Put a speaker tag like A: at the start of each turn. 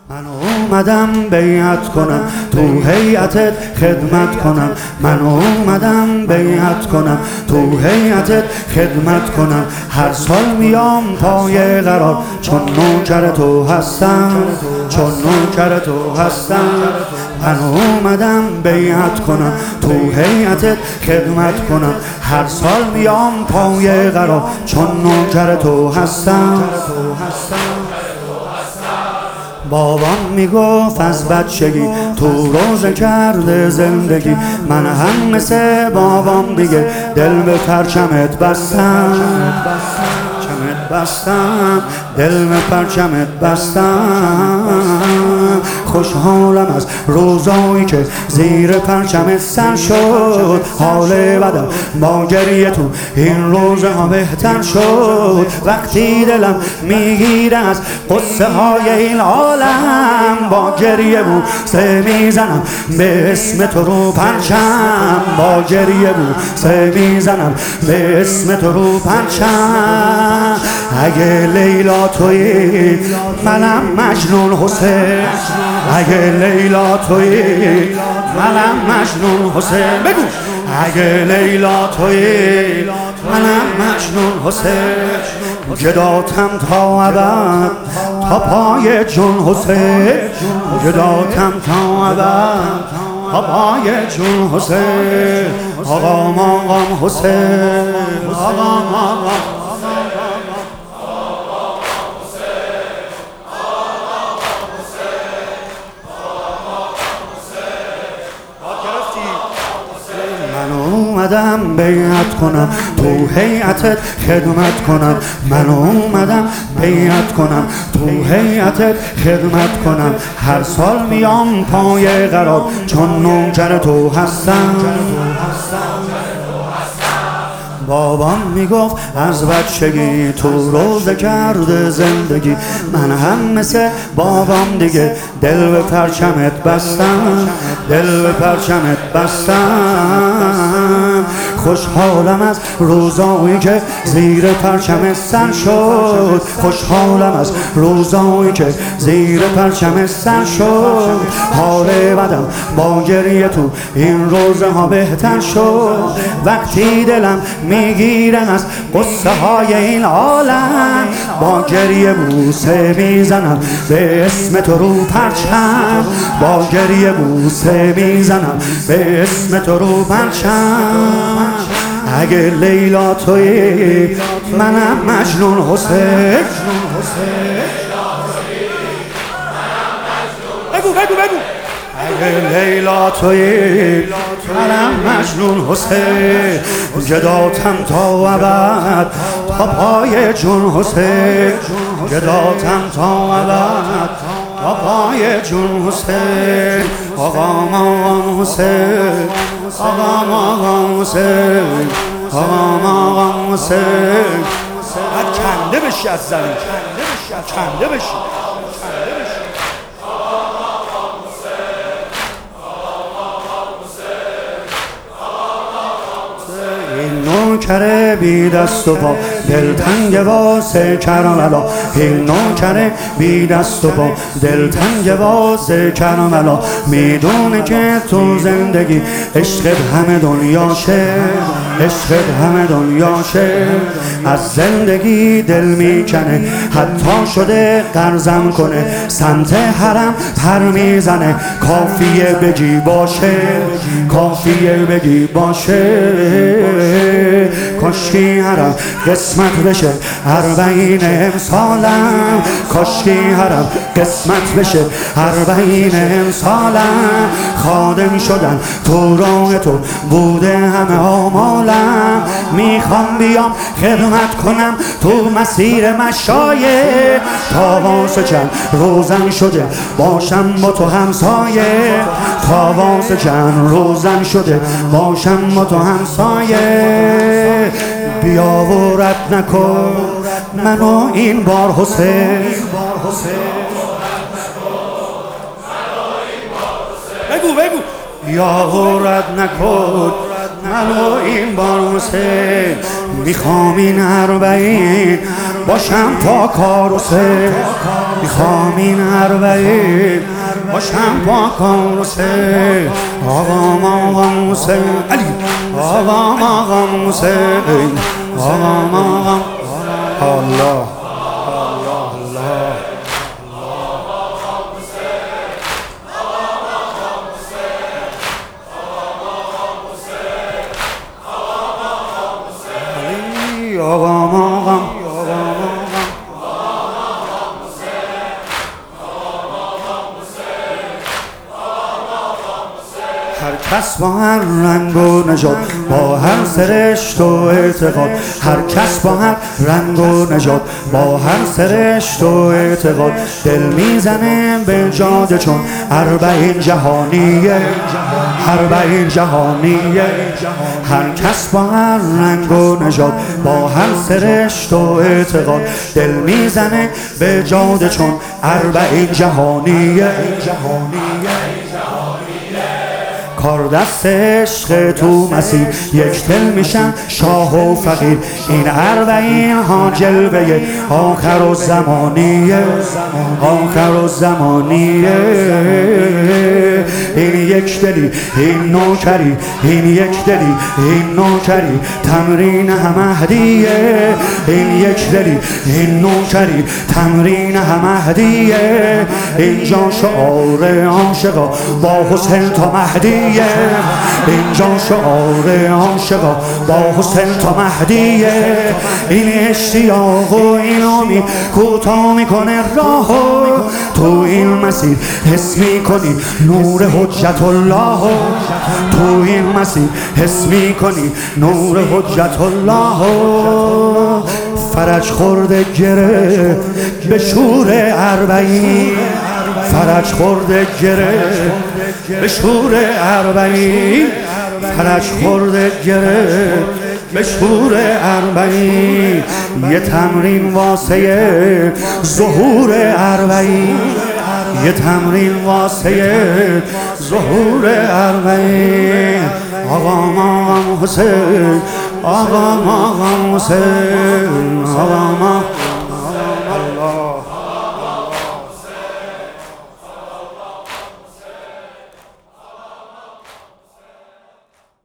A: من اومدم بیعت کنم تو هیئتت خدمت کنم. من اومدم بیعت کنم تو هیئتت خدمت کنم. هر سال میام پای قرار چون نوکر تو هستم، چون نوکر تو هستم. من اومدم بیعت کنم تو هیئتت خدمت کنم. هر سال میام پای قرار چون نوکر تو هستم. بابام میگفت از بچگی تو روزه کرده زندگی. من هم مثل بابام دیگه دل به پرچمت بستم، بستم دل به پرچمت بستم. خوشحالم از روزایی که زیر پرچمت سر شد. حال بدم با گریه تو این روزها بهتر شد. وقتی دلم میگیره از قصه های این عالم، با گریه بوسه میزنم به اسم تو رو پرچم. با گریه بوسه میزنم به اسم تو رو پرچم. اگه لیلا تویی منم مجنون حسین. اگه لیلا تویی منم مجنون حسین. بگو اگه لیلا تویی منم مجنون حسین. گداتم تا ابد تا پای جون حسین. گداتم تا ابد تا پای جون حسین. آقام حسین، آقام اومدم بیعت کنم تو هیئتت خدمت کنم. من اومدم بیعت کنم تو هیئتت خدمت کنم. هر سال میام پای قرار چون نوکر تو هستم. بابام میگفت از بچگی تو روزه کرده زندگی. من هم مثل بابام دیگه دل به پرچمت بستم، دل به پرچمت بستم. خوشحالم از روزایی که زیر پرچم سر شد. خوشحالم از روزایی که زیر پرچم سر شد. حال بدم با گریه تو این روزها بهتر شد. وقتی دلم میگیرن از قصه های این عالم، با گریه بوسه میزنم به اسم تو رو پرچم. با گریه بوسه میزنم به اسم تو رو پرچم. اگه لیلا تویی منم مجنون حسین. بگو بگو بگو اگه لیلا تویی منم مجنون حسین. گداتم تا ابد تا پای جون حسین. گداتم تا ابد تا پای جون حسین. آقام حسین، آقام حسین، آقام حسین. باید کنده بشی از زمین، کنده بشی. نوکر بی دست و پا دلتنگ واسه کرملا. این نوکر بی دست و پا دلتنگ واسه کرملا. میدونه که تو زندگی عشقت همه دنیاشه، عشقت همه دنیاشه. از زندگی دل میکنه حتی شده قرضم کنه. سمت حرم پر میزنه کافیه بگی باشه، کافیه بگی باشه. کاشکی حرم قسمت بشه 40 امسالم. کاشکی حرم قسمت بشه 40 امسالم. خادم شدن تو راه تو بوده همه آمالم. میخوام بیام خدمت کنم تو مسیر مشایخ. تا واسه چند روزم شده باشم با تو همسایه. تا واسه چند روزم شده باشم با تو همسایه. بیا و رد نکن منو این بار حسین. بگو بگو بیا و رد نکن منو این بار حسین. میخوام این 40 باشم تا کار و سه میخوام این اربعین باشم با کار و سه آقام آقام حسین علی آقام آقام حسین آقام آقام الله آقام آقام هر کس با هر رنگ و نژاد با هر سرشت و اعتقاد هر کس با هر رنگ و نژاد با هر سرشت و اعتقاد دل میزنه به جاده چون اربعین جهانیه اربعین جهانیه هر کس با هر رنگ و نژاد با هر سرشت و اعتقاد دل میزنه به جاده چون اربعین جهانیه کار دست عشق تو مسیح یک دل میشن شاه و فقیر این اربعین ها جلوه آخر و زمانیه آخر و زمانیه این یک دلی این نوکری این یک دلی این نوکری تمرین مهدیه این یک دلی این نوکری تمرین مهدیه اینجا شعار عاشقا با حسین تا مهدیه اینجا شعار عاشقا با حسین تا مهدیه این اشتیاق و این امید کوتاه میکنه راهو تو این مسیر حس میکنی نور حجت الله تو این مسیر حس میکنی نور حجت الله فرج خورده گره به شور اربعین فرج خورده گره به شور اربعین فرج خورده گره به شور اربعین یه تمرین واسه ظهور اربعین یه تمرین واسه ظهور اربعین آقام آقام حسین آقام آقام حسین آقام